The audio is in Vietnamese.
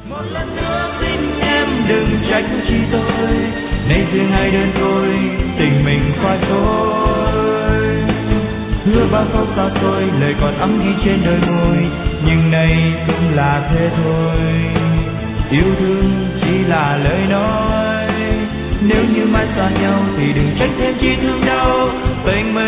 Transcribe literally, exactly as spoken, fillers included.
Một lần nữa xin em đừng trách chi tôi, nay riêng hai đơn tôi, tình mình qua tôi. Hứa bao câu xa xôi, lời còn ấm ghi trên đôi môi, nhưng nay cũng là thế thôi. Yêu thương chỉ là lời nói, nếu như mai xa nhau thì đừng trách thêm chi thương đau. Tình mình